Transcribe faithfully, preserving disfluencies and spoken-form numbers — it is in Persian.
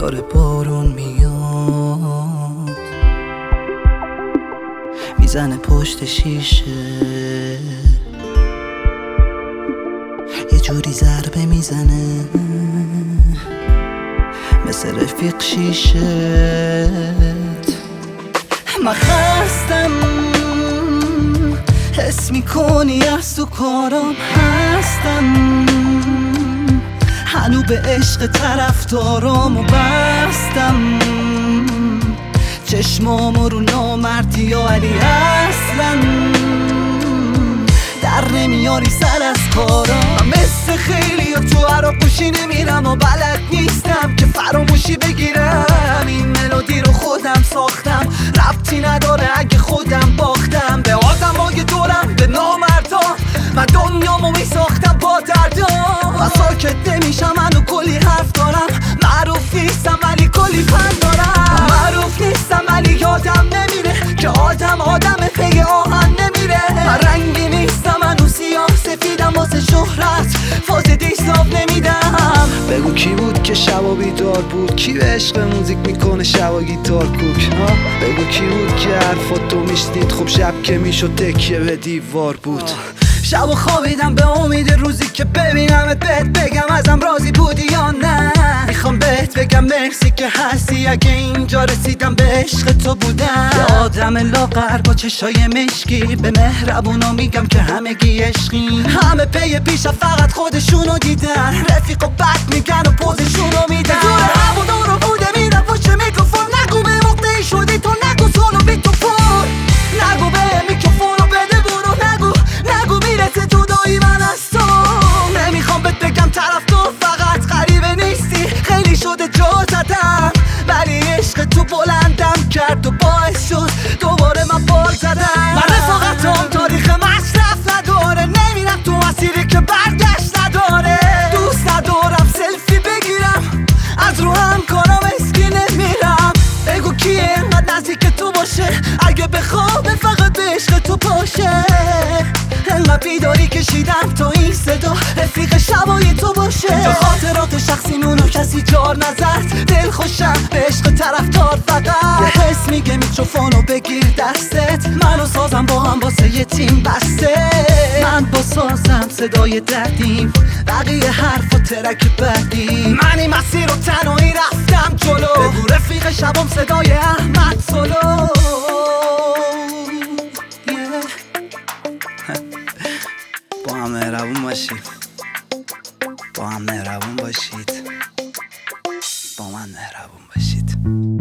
داره بارون میاد، میزنه پشت شیشه، یه جوری ضربه میزنه مثل رفیق شیشت. من خستم، حس میکنی از تو کارام هستم، هنو به عشق طرفدارامو بستم، چشمامو رو نامردی و علی اصلا در نمیاری سر از کارام. من مثل خیلی ها تو عراقوشی نمیرم و بلد نیستم که فراموشی بگیرم. این ملودی رو خودم ساختم، ربطی نداره اگه خودم باختم به آدم های دورم، به نامردان. من دنیامو میساختم با دردام، من ساکت نمیشم، منو کلی حرف دارم. معروف نیستم ولی کلی فن دارم، معروف نیستم ولی یادم نمیره که آدم آدم پی آهن نمیره. من رنگی نیستم، منو سیاه سفیدم، واسه شهرت فاز دیستاب نمیدم. بگو کی بود که شبا بیدار بود، کی به عشق موزیک میکنه شبا گیتار کوک ها؟ بگو کی بود که حرفاتو میشنید، خب شب که میشد تکیه به دیوار بود. شب و خوابیدم به امید روزی که ببینمت، بهت بگم ازم راضی بودی یا نه. میخوام بهت بگم مرسی که هستی، اگه اینجا رسیدم به عشق تو بودم. یه آدم لاغر با چشای مشکی، به مهربونا میگم که همگی عشقی. همه پی پیش فقط خودشونو دیدن، رفیق و بد میگن و پوزشونو میدن. دور هوا رو بوده میرم پشت میکروفون، نگو به موقعی شدی تو، نگو سولو بی تو فون، نگو به میکروفونو بده برو، نگو نگو میرسه جدایی من از تو. نمیخوام بهت بگم طرف تو فقط غریبه نیستی، خیلی شده جا زدم ولی عشق تو بلندم کرد و باعث شد دوباره من بال زدم. من رفاقتم تاریخ مصرف نداره، نمیرم تو مسیری که برگشت نداره. دوست ندارم سلفی بگیرم، از رو هم کارم اسکی نمیرم. بگو کیه انقدر نزدیک تو باشه، اگه بخوام فقط به عشق تو باشه. انقدر بیداری کشیدم تا این صدا رفیق شبای تو باشه. تا خاطرات شخصیمونو کسی جار نزد، دل خوشم به عشق طرفدار فقط. یه حس میگه میکروفونو بگیر دستت، منو سازم با هم واسه یه تیم بسته. من با سازم صدای دردیم، بقیه حرف و ترک بعدی. من این مسیر رو تنهایی رفتم جلو، بگو رفیق شبم صدای احمد سولو. با هم مهربون باشید، با هم مهربون باشید، با من مهربون باشید.